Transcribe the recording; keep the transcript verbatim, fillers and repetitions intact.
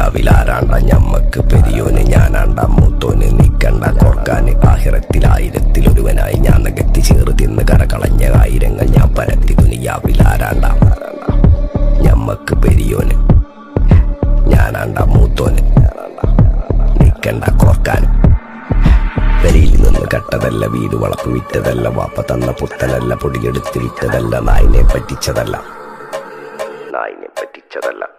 ദുനിയാവിലാരാണ്ട ഞമ്മക്ക് പെരിയോന് ഞാനാണ്ട മൂത്തോന് നിക്കണ്ട കോർക്കാന് ആഹിറത്തിലായിരത്തിലൊരുവനായി ഞാൻ നകത്തി ചേറ് തിന്ന് കരകളഞ്ഞ ആയിരങ്ങൾ ഞാൻ പരത്തി ദുനിയാവിലാരാണ്ട ഞമ്മക്ക് പെരിയോന് ഞാനാണ്ട മൂത്തോന് നിക്കണ്ട കോർക്കാന് പെരിയിൽ നിന്ന് കട്ടതല്ല വീട് വളപ്പ് വിറ്റതല്ല വാപ്പ തന്ന പുത്തനല്ല പൊടിയെടുത്ത് വിറ്റതല്ല നായിനെ പറ്റിച്ചതല്ല നായിനെ പറ്റിച്ചതല്ല